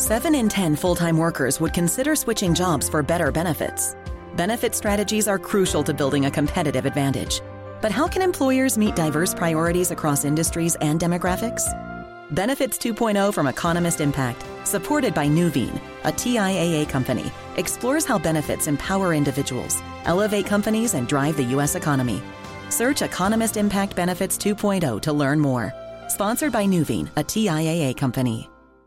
7 in 10 full-time workers would consider switching jobs for better benefits. Benefit strategies are crucial to building a competitive advantage. But how can employers meet diverse priorities across industries and demographics? Benefits 2.0 from Economist Impact, supported by Nuveen, a TIAA company, explores how benefits empower individuals, elevate companies, and drive the U.S. economy. Search Economist Impact Benefits 2.0 to learn more. Sponsored by Nuveen, a TIAA company.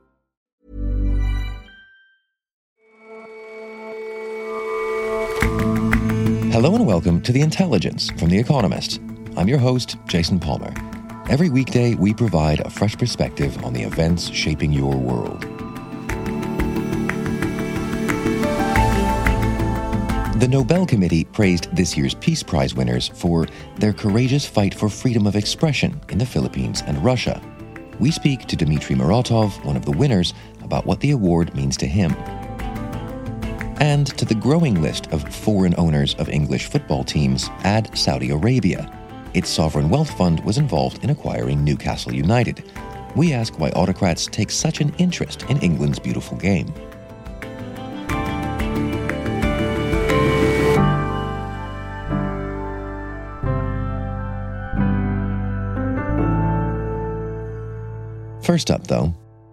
Hello and welcome to The Intelligence from The Economist. I'm your host, Jason Palmer. Every weekday, we provide a fresh perspective on the events shaping your world. The Nobel Committee praised this year's Peace Prize winners for their courageous fight for freedom of expression in the Philippines and Russia. We speak to Dmitry Muratov, one of the winners, about what the award means to him. And to the growing list of foreign owners of English football teams, add Saudi Arabia. Its sovereign wealth fund was involved in acquiring Newcastle United. We ask why autocrats take such an interest in England's beautiful game. First up, though,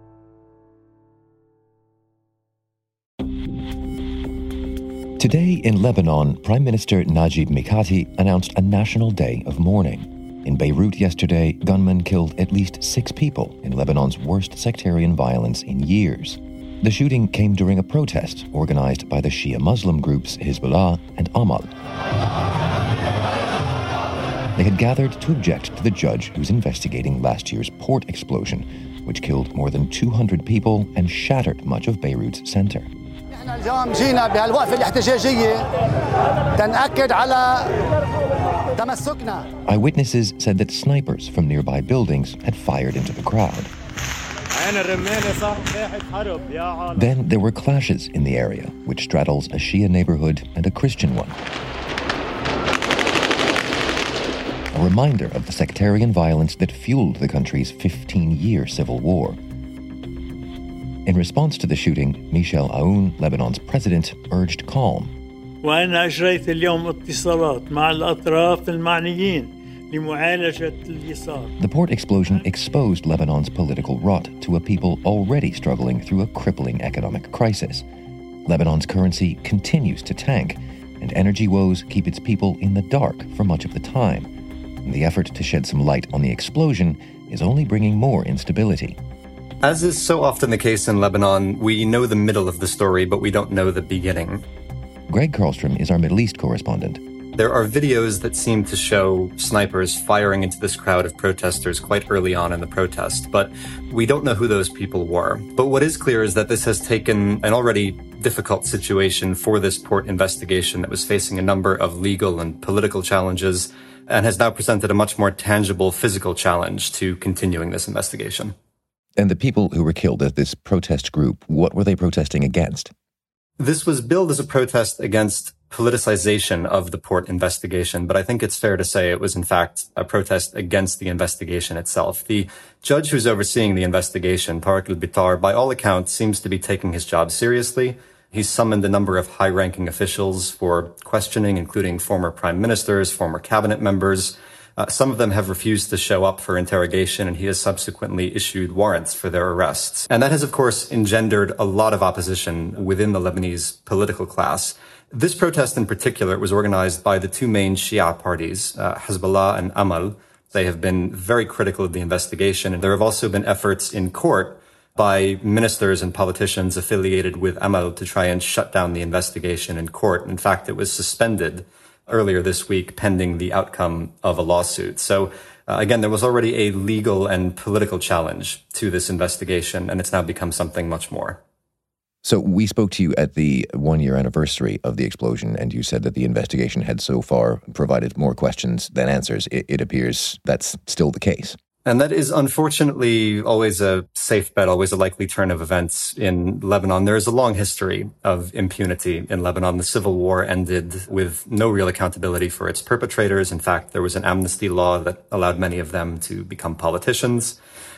today in Lebanon, Prime Minister Najib Mikati announced a national day of mourning. In Beirut yesterday, gunmen killed at least 6 people in Lebanon's worst sectarian violence in years. The shooting came during a protest organized by the Shia Muslim groups Hezbollah and Amal. They had gathered to object to the judge who was investigating last year's port explosion, which killed more than 200 people and shattered much of Beirut's center. Eyewitnesses said that snipers from nearby buildings had fired into the crowd. Then there were clashes in the area, which straddles a Shia neighborhood and a Christian one. A reminder of the sectarian violence that fueled the country's 15-year civil war. In response to the shooting, Michel Aoun, Lebanon's president, urged calm. The port explosion exposed Lebanon's political rot to a people already struggling through a crippling economic crisis. Lebanon's currency continues to tank, and energy woes keep its people in the dark for much of the time. And the effort to shed some light on the explosion is only bringing more instability. As is so often the case in Lebanon, we know the middle of the story, but we don't know the beginning. Greg Karlstrom is our Middle East correspondent. There are videos that seem to show snipers firing into this crowd of protesters quite early on in the protest, but we don't know who those people were. But what is clear is that this has taken an already difficult situation for this port investigation that was facing a number of legal and political challenges and has now presented a much more tangible physical challenge to continuing this investigation. And the people who were killed at this protest group, what were they protesting against? This was billed as a protest against politicization of the port investigation, but I think it's fair to say it was in fact a protest against the investigation itself. The judge who's overseeing the investigation, Tariq al-Bitar, by all accounts seems to be taking his job seriously. He's summoned a number of high-ranking officials for questioning, including former prime ministers, former cabinet members. Some of them have refused to show up for interrogation, and he has subsequently issued warrants for their arrests. And that has, of course, engendered a lot of opposition within the Lebanese political class. This protest in particular was organized by the two main Shia parties, Hezbollah and Amal. They have been very critical of the investigation, and there have also been efforts in court by ministers and politicians affiliated with Amal to try and shut down the investigation in court. In fact, it was suspended earlier this week pending the outcome of a lawsuit. So again, there was already a legal and political challenge to this investigation, and it's now become something much more. So we spoke to you at the one-year anniversary of the explosion, and you said that the investigation had so far provided more questions than answers. It appears that's still the case. And that is unfortunately always a safe bet, always a likely turn of events in Lebanon. There is a long history of impunity in Lebanon. The civil war ended with no real accountability for its perpetrators. In fact, there was an amnesty law that allowed many of them to become politicians.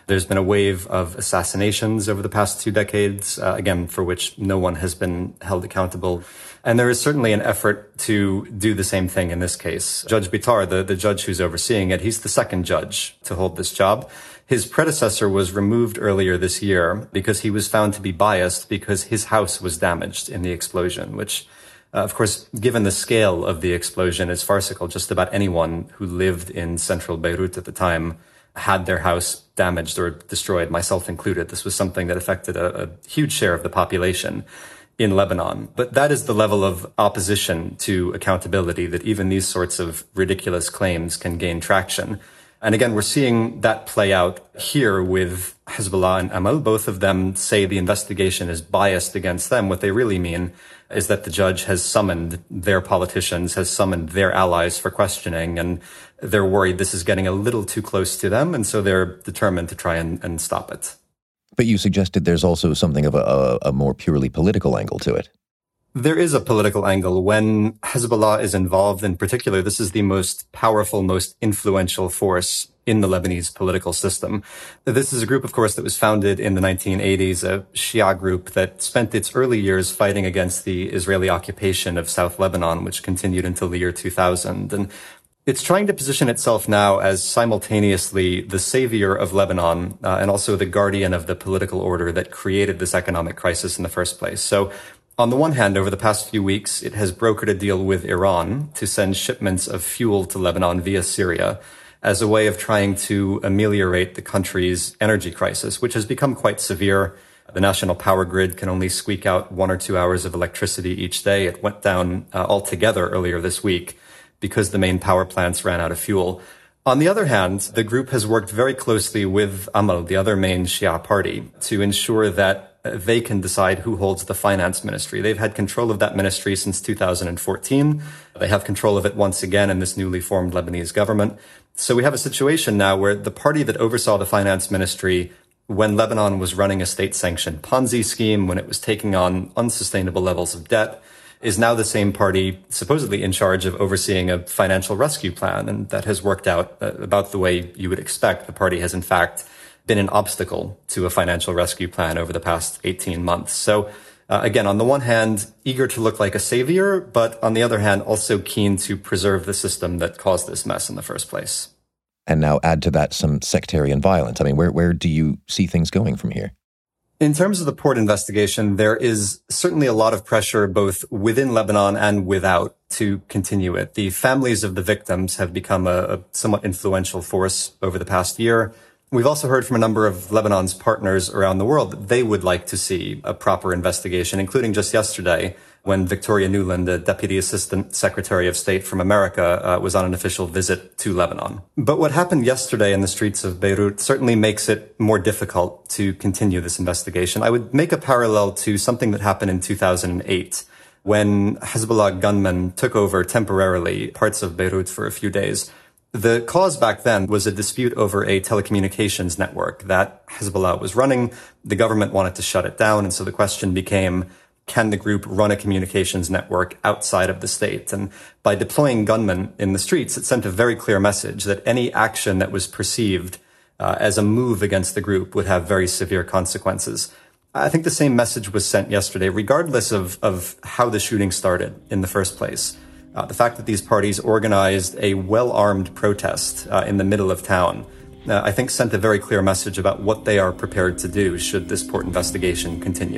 There's been a wave of assassinations over the past 2 decades, again, for which no one has been held accountable. And there is certainly an effort to do the same thing in this case. Judge Bitar, the judge who's overseeing it, he's the second judge to hold this job. His predecessor was removed earlier this year because he was found to be biased because his house was damaged in the explosion, which, of course, given the scale of the explosion, is farcical. Just about anyone who lived in central Beirut at the time had their house damaged or destroyed, myself included. This was something that affected a huge share of the population in Lebanon. But that is the level of opposition to accountability that even these sorts of ridiculous claims can gain traction. And again, we're seeing that play out here with Hezbollah and Amal. Both of them say the investigation is biased against them. What they really mean is that the judge has summoned their politicians, has summoned their allies for questioning, and they're worried this is getting a little too close to them, and so they're determined to try and stop it. But you suggested there's also something of a more purely political angle to it. There is a political angle. When Hezbollah is involved in particular, this is the most powerful, most influential force in the Lebanese political system. This is a group, of course, that was founded in the 1980s, a Shia group that spent its early years fighting against the Israeli occupation of South Lebanon, which continued until the year 2000. And it's trying to position itself now as simultaneously the savior of Lebanon and also the guardian of the political order that created this economic crisis in the first place. So on the one hand, over the past few weeks, it has brokered a deal with Iran to send shipments of fuel to Lebanon via Syria as a way of trying to ameliorate the country's energy crisis, which has become quite severe. The national power grid can only squeak out 1 or 2 hours of electricity each day. It went down altogether earlier this week because the main power plants ran out of fuel. On the other hand, the group has worked very closely with Amal, the other main Shia party, to ensure that they can decide who holds the finance ministry. They've had control of that ministry since 2014. They have control of it once again in this newly formed Lebanese government. So we have a situation now where the party that oversaw the finance ministry when Lebanon was running a state-sanctioned Ponzi scheme, when it was taking on unsustainable levels of debt, is now the same party supposedly in charge of overseeing a financial rescue plan. And that has worked out about the way you would expect. The party has, in fact, been an obstacle to a financial rescue plan over the past 18 months. So again, on the one hand, eager to look like a savior, but on the other hand, also keen to preserve the system that caused this mess in the first place. And now add to that some sectarian violence. I mean, where do you see things going from here? In terms of the port investigation, there is certainly a lot of pressure both within Lebanon and without to continue it. The families of the victims have become a somewhat influential force over the past year. We've also heard from a number of Lebanon's partners around the world that they would like to see a proper investigation, including just yesterday when Victoria Nuland, the Deputy Assistant Secretary of State from America, was on an official visit to Lebanon. But what happened yesterday in the streets of Beirut certainly makes it more difficult to continue this investigation. I would make a parallel to something that happened in 2008 when Hezbollah gunmen took over temporarily parts of Beirut for a few days. The cause back then was a dispute over a telecommunications network that Hezbollah was running. The government wanted to shut it down, and so the question became, can the group run a communications network outside of the state? And by deploying gunmen in the streets, it sent a very clear message that any action that was perceived as a move against the group would have very severe consequences. I think the same message was sent yesterday, regardless of how the shooting started in the first place. The fact that these parties organized a well-armed protest in the middle of town, I think sent a very clear message about what they are prepared to do should this port investigation continue.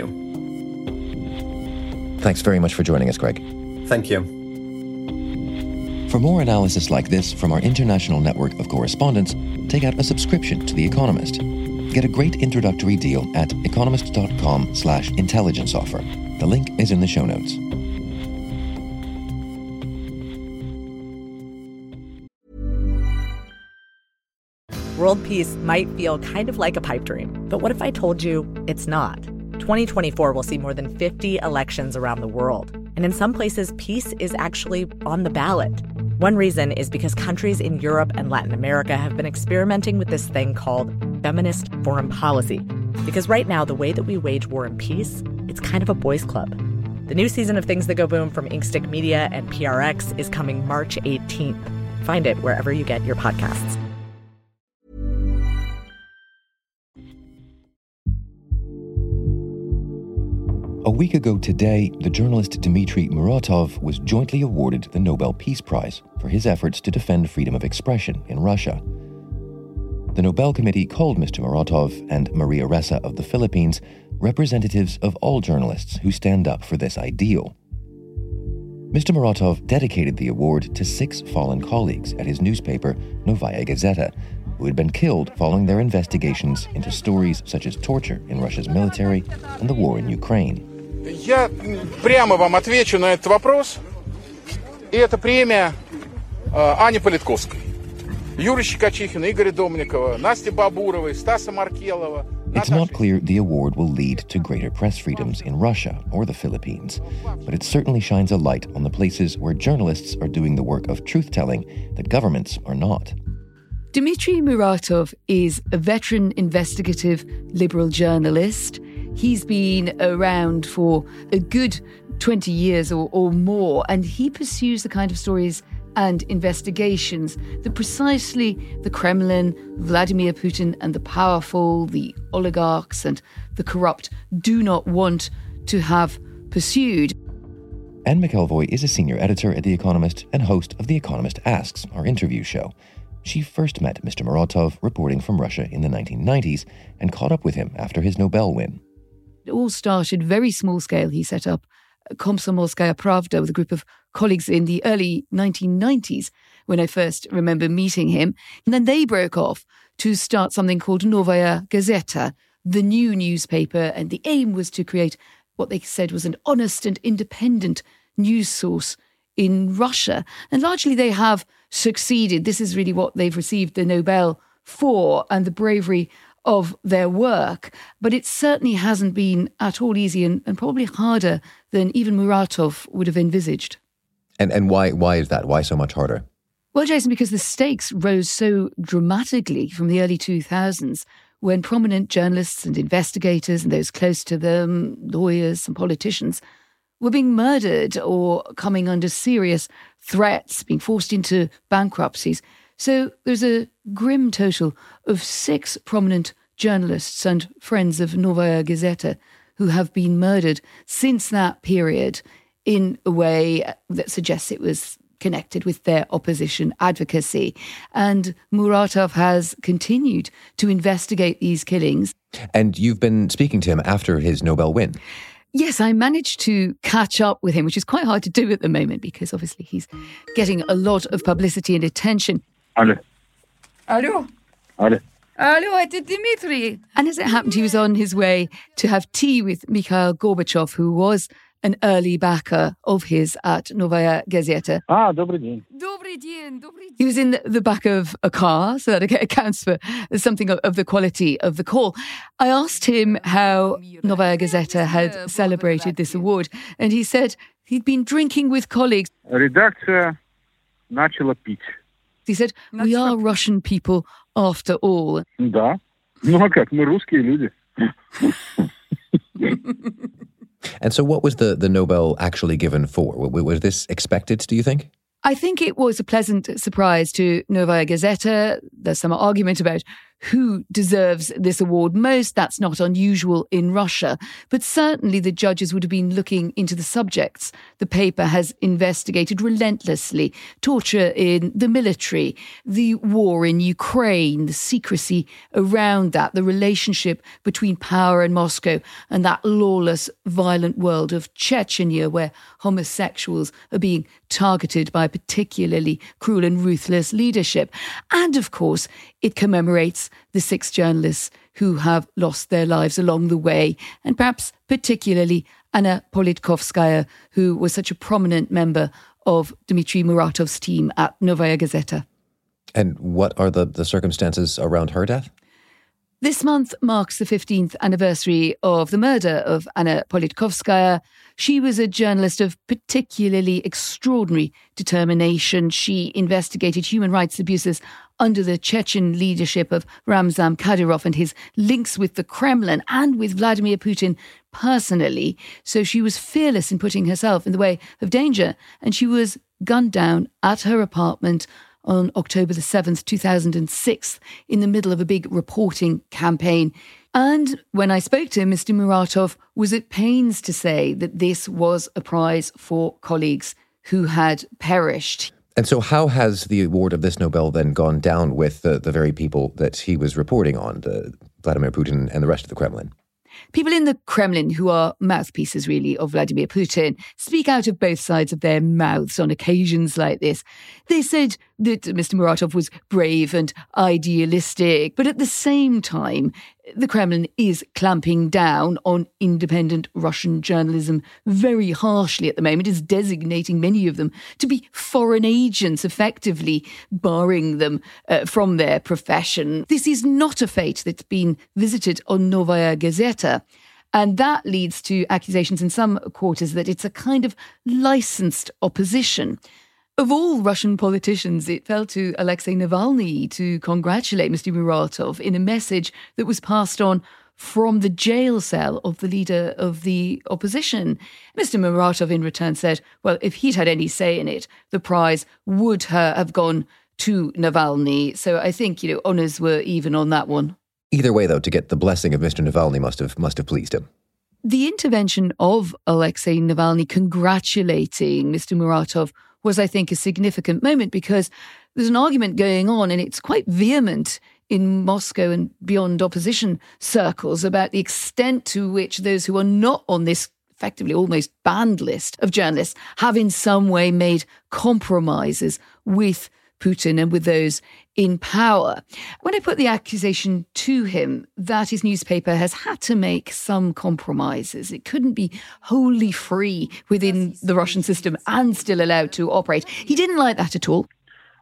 Thanks very much for joining us, Greg. Thank you. For more analysis like this from our international network of correspondents, take out a subscription to The Economist. Get a great introductory deal at economist.com/intelligence offer. The link is in the show notes. World peace might feel kind of like a pipe dream, but what if I told you it's not? 2024 will see more than 50 elections around the world, and in some places, peace is actually on the ballot. One reason is because countries in Europe and Latin America have been experimenting with this thing called feminist foreign policy. Because right now, the way that we wage war and peace, it's kind of a boys' club. The new season of Things That Go Boom from Inkstick Media and PRX is coming March 18th. Find it wherever you get your podcasts. A week ago today, the journalist Dmitry Muratov was jointly awarded the Nobel Peace Prize for his efforts to defend freedom of expression in Russia. The Nobel Committee called Mr. Muratov and Maria Ressa of the Philippines representatives of all journalists who stand up for this ideal. Mr. Muratov dedicated the award to 6 fallen colleagues at his newspaper, Novaya Gazeta, who had been killed following their investigations into stories such as torture in Russia's military and the war in Ukraine. Я прямо вам отвечу на этот вопрос. И это премия Ане Политковской, Юрия Щекочихина, Игоря Домникова, Насти Бабуровой, Стаса Маркелова. It's not clear the award will lead to greater press freedoms in Russia or the Philippines, but it certainly shines a light on the places where journalists are doing the work of truth-telling that governments are not. Dmitry Muratov is a veteran investigative liberal journalist. He's been around for a good 20 years or more, and he pursues the kind of stories and investigations that precisely the Kremlin, Vladimir Putin, and the powerful, the oligarchs and the corrupt do not want to have pursued. Anne McElvoy is a senior editor at The Economist and host of The Economist Asks, our interview show. She first met Mr. Muratov reporting from Russia in the 1990s and caught up with him after his Nobel win. It all started very small scale. He set up Komsomolskaya Pravda with a group of colleagues in the early 1990s when I first remember meeting him. And then they broke off to start something called Novaya Gazeta, the new newspaper. And the aim was to create what they said was an honest and independent news source in Russia. And largely they have succeeded. This is really what they've received the Nobel for and the bravery of their work. But it certainly hasn't been at all easy and probably harder than even Muratov would have envisaged. And why is that? Why so much harder? Well, Jason, because the stakes rose so dramatically from the early 2000s when prominent journalists and investigators and those close to them, lawyers and politicians, were being murdered or coming under serious threats, being forced into bankruptcies. So there's a grim total of 6 prominent journalists and friends of Novaya Gazeta who have been murdered since that period in a way that suggests it was connected with their opposition advocacy. And Muratov has continued to investigate these killings. And you've been speaking to him after his Nobel win. Yes, I managed to catch up with him, which is quite hard to do at the moment because obviously he's getting a lot of publicity and attention. Алло. Алло. Алло. Алло, это Dmitry. And as it happened, he was on his way to have tea with Mikhail Gorbachev, who was an early backer of his at Novaya Gazeta. Добрый день. Добрый день. He was in the back of a car, so that accounts for something of the quality of the call. I asked him how Novaya Gazeta had celebrated this award, and he said he'd been drinking with colleagues. Редакция начала пить. He said, we are Russian people after all. Да. Ну а как? Мы русские люди. And so what was the Nobel actually given for? Was this expected, do you think? I think it was a pleasant surprise to Novaya Gazeta. There's some argument about who deserves this award most. That's not unusual in Russia. But certainly the judges would have been looking into the subjects the paper has investigated relentlessly. Torture in the military, the war in Ukraine, the secrecy around that, the relationship between power and Moscow, and that lawless, violent world of Chechnya where homosexuals are being targeted by particularly cruel and ruthless leadership. And of course, it commemorates the 6 journalists who have lost their lives along the way, and perhaps particularly Anna Politkovskaya, who was such a prominent member of Dmitry Muratov's team at Novaya Gazeta. And what are the circumstances around her death? This month marks the 15th anniversary of the murder of Anna Politkovskaya. She was a journalist of particularly extraordinary determination. She investigated human rights abuses under the Chechen leadership of Ramzan Kadyrov and his links with the Kremlin and with Vladimir Putin personally. So she was fearless in putting herself in the way of danger. And she was gunned down at her apartment on October the 7th, 2006, in the middle of a big reporting campaign. And when I spoke to him, Mr. Muratov was at pains to say that this was a prize for colleagues who had perished. And so how has the award of this Nobel then gone down with the very people that he was reporting on, Vladimir Putin and the rest of the Kremlin? People in the Kremlin, who are mouthpieces, really, of Vladimir Putin, speak out of both sides of their mouths on occasions like this. They said that Mr. Muratov was brave and idealistic, but at the same time, the Kremlin is clamping down on independent Russian journalism very harshly at the moment, is designating many of them to be foreign agents, effectively barring them from their profession. This is not a fate that's been visited on Novaya Gazeta. And that leads to accusations in some quarters that it's a kind of licensed opposition. Of all Russian politicians, it fell to Alexei Navalny to congratulate Mr. Muratov in a message that was passed on from the jail cell of the leader of the opposition. Mr. Muratov in return said, well, if he'd had any say in it, the prize would have gone to Navalny. So I think, honours were even on that one. Either way, though, to get the blessing of Mr. Navalny must have pleased him. The intervention of Alexei Navalny congratulating Mr. Muratov was, I think, a significant moment because there's an argument going on, and it's quite vehement in Moscow and beyond opposition circles about the extent to which those who are not on this effectively almost banned list of journalists have in some way made compromises with Putin and with those in power. When I put the accusation to him that his newspaper has had to make some compromises, it couldn't be wholly free within the Russian system and still allowed to operate, he didn't like that at all.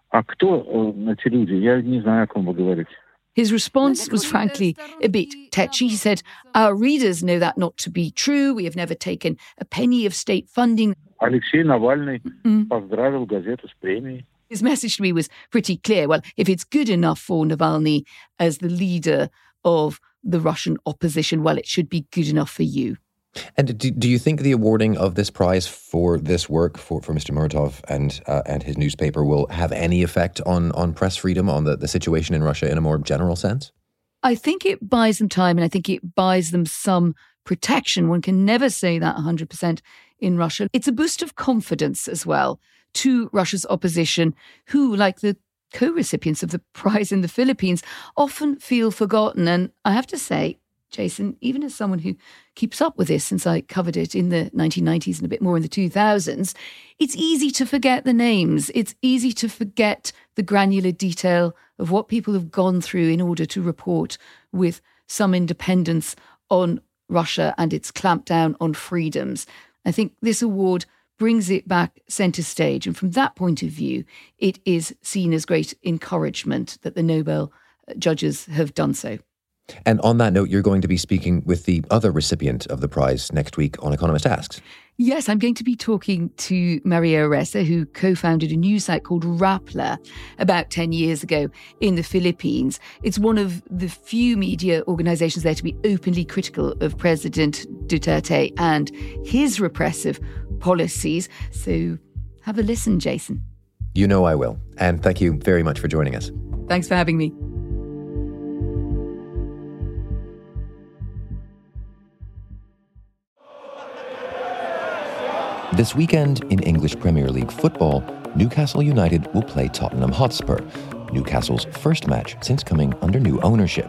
His response was frankly a bit tetchy. He said, our readers know that not to be true. We have never taken a penny of state funding. Alexei Navalny поздравил газету с премией. His message to me was pretty clear. Well, if it's good enough for Navalny as the leader of the Russian opposition, well, it should be good enough for you. And do you think the awarding of this prize for this work for Mr. Muratov and his newspaper will have any effect on press freedom, on the situation in Russia in a more general sense? I think it buys them time, and I think it buys them some protection. One can never say that 100% in Russia. It's a boost of confidence as well to Russia's opposition, who, like the co-recipients of the prize in the Philippines, often feel forgotten. And I have to say, Jason, even as someone who keeps up with this since I covered it in the 1990s and a bit more in the 2000s, it's easy to forget the names. It's easy to forget the granular detail of what people have gone through in order to report with some independence on Russia and its clampdown on freedoms. I think this award brings it back centre stage. And from that point of view, it is seen as great encouragement that the Nobel judges have done so. And on that note, you're going to be speaking with the other recipient of the prize next week on Economist Asks. Yes, I'm going to be talking to Maria Ressa, who co-founded a news site called Rappler about 10 years ago in the Philippines. It's one of the few media organisations there to be openly critical of President Duterte and his repressive policies. So have a listen, Jason. You know I will. And thank you very much for joining us. Thanks for having me. This weekend in English Premier League football, Newcastle United will play Tottenham Hotspur, Newcastle's first match since coming under new ownership.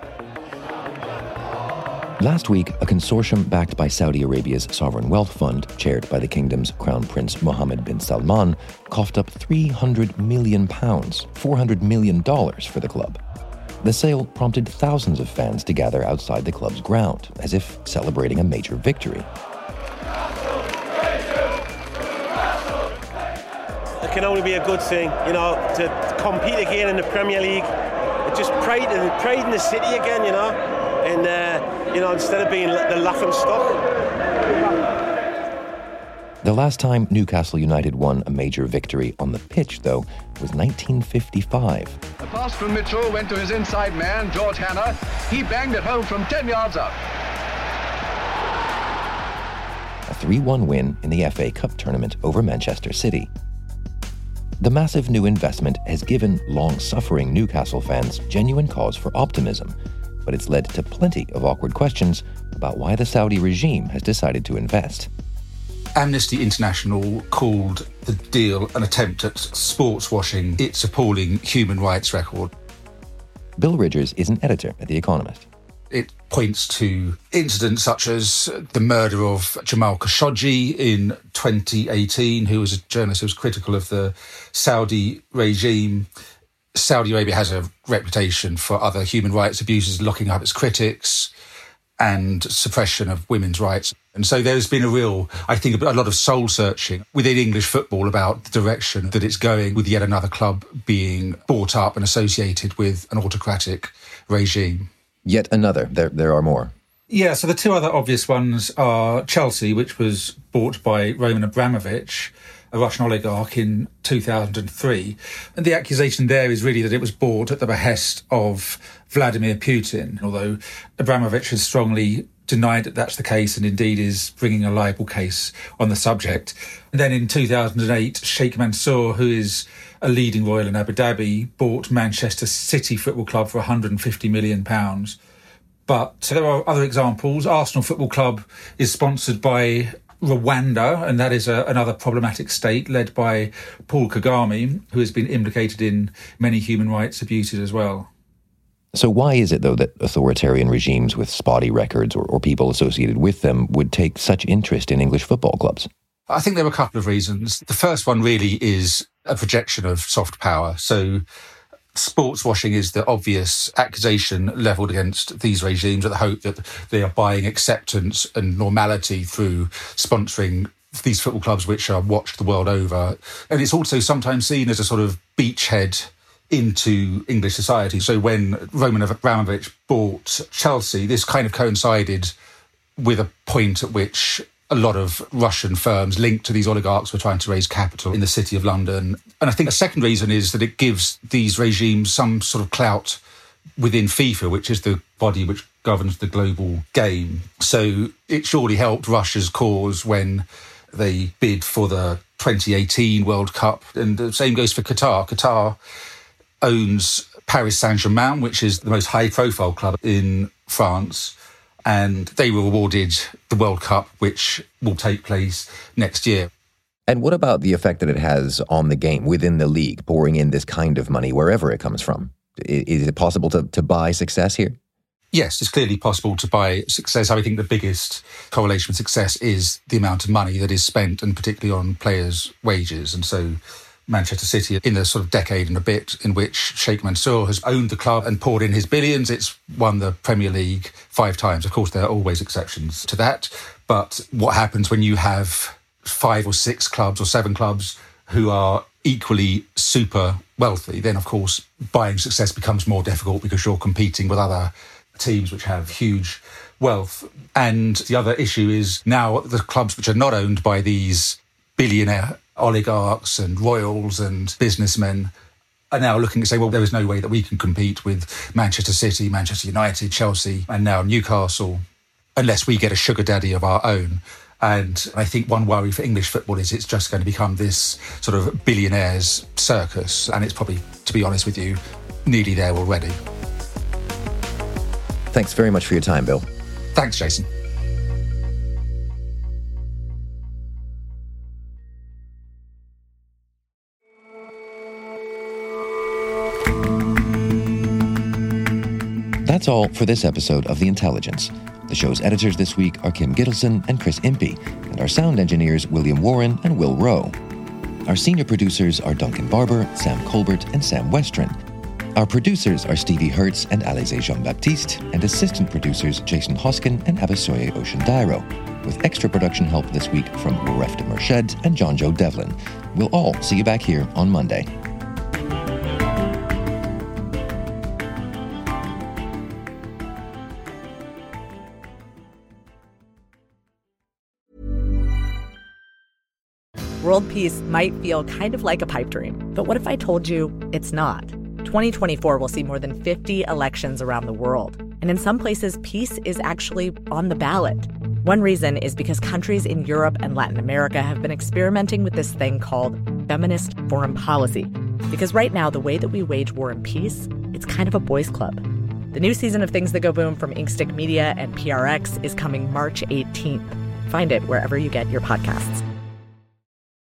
Last week, a consortium backed by Saudi Arabia's sovereign wealth fund, chaired by the kingdom's Crown Prince Mohammed bin Salman, coughed up £300 million, $400 million for the club. The sale prompted thousands of fans to gather outside the club's ground, as if celebrating a major victory. It can only be a good thing, to compete again in the Premier League. It's just pride in the city again, and instead of being the laughing stock. The last time Newcastle United won a major victory on the pitch, though, was 1955. A pass from Mitchell went to his inside man, George Hanna. He banged it home from 10 yards out. A 3-1 win in the FA Cup tournament over Manchester City. The massive new investment has given long-suffering Newcastle fans genuine cause for optimism. but it's led to plenty of awkward questions about why the Saudi regime has decided to invest. Amnesty International called the deal an attempt at sports washing its appalling human rights record. Bill Ridgers is an editor at The Economist. It points to incidents such as the murder of Jamal Khashoggi in 2018, who was a journalist who was critical of the Saudi regime. Saudi Arabia has a reputation for other human rights abuses, locking up its critics and suppression of women's rights. And so there's been a lot of soul-searching within English football about the direction that it's going, with yet another club being bought up and associated with an autocratic regime. Yet another. There are more. Yeah, so the two other obvious ones are Chelsea, which was bought by Roman Abramovich, a Russian oligarch, in 2003. And the accusation there is really that it was bought at the behest of Vladimir Putin, although Abramovich has strongly denied that that's the case and indeed is bringing a libel case on the subject. And then in 2008, Sheikh Mansour, who is a leading royal in Abu Dhabi, bought Manchester City Football Club for £150 million. But there are other examples. Arsenal Football Club is sponsored by Rwanda, and that is another problematic state led by Paul Kagame, who has been implicated in many human rights abuses as well. So why is it, though, that authoritarian regimes with spotty records or people associated with them would take such interest in English football clubs? I think there are a couple of reasons. The first one really is a projection of soft power. So sports washing is the obvious accusation levelled against these regimes, with the hope that they are buying acceptance and normality through sponsoring these football clubs which are watched the world over. And it's also sometimes seen as a sort of beachhead into English society. So when Roman Abramovich bought Chelsea, this kind of coincided with a point at which a lot of Russian firms linked to these oligarchs were trying to raise capital in the City of London. And I think a second reason is that it gives these regimes some sort of clout within FIFA, which is the body which governs the global game. So it surely helped Russia's cause when they bid for the 2018 World Cup. And the same goes for Qatar. Qatar owns Paris Saint-Germain, which is the most high-profile club in France, and they were awarded the World Cup, which will take place next year. And what about the effect that it has on the game within the league, pouring in this kind of money wherever it comes from? Is it possible to buy success here? Yes, it's clearly possible to buy success. I think the biggest correlation with success is the amount of money that is spent, and particularly on players' wages. And so Manchester City, in the sort of decade and a bit in which Sheikh Mansour has owned the club and poured in his billions, it's won the Premier League 5 times. Of course, there are always exceptions to that. But what happens when you have 5 or 6 clubs or 7 clubs who are equally super wealthy, then, of course, buying success becomes more difficult because you're competing with other teams which have huge wealth. And the other issue is now the clubs which are not owned by these billionaire oligarchs and royals and businessmen are now looking to say, well, there is no way that we can compete with Manchester City, Manchester United, Chelsea, and now Newcastle unless we get a sugar daddy of our own. And I think one worry for English football is it's just going to become this sort of billionaires circus. And it's probably, to be honest with you, nearly there already. Thanks very much for your time, Bill. Thanks, Jason. That's all for this episode of The Intelligence. The show's editors this week are Kim Gittleson and Chris Impey, and our sound engineers William Warren and Will Rowe. Our senior producers are Duncan Barber, Sam Colbert, and Sam Westron. Our producers are Stevie Hertz and Alizé Jean-Baptiste, and assistant producers Jason Hoskin and Abasoye Oshindairo, with extra production help this week from Warefta Murshed and John Joe Devlin. We'll all see you back here on Monday. World peace might feel kind of like a pipe dream, but what if I told you it's not? 2024 will see more than 50 elections around the world, and in some places, peace is actually on the ballot. One reason is because countries in Europe and Latin America have been experimenting with this thing called feminist foreign policy. Because right now, the way that we wage war and peace, it's kind of a boys' club. The new season of Things That Go Boom from Inkstick Media and PRX is coming March 18th. Find it wherever you get your podcasts.